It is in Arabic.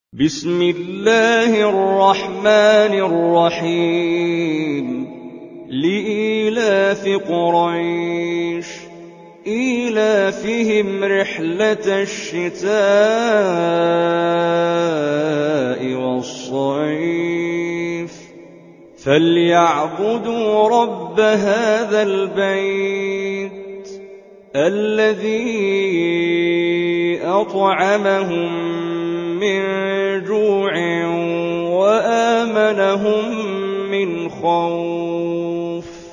بسم الله الرحمن الرحيم لإيلاف قريش إيلافهم رحلة الشتاء والصيف فليعبدوا رب هذا البيت الذي أطعمهم من جوع وآمنهم من خوف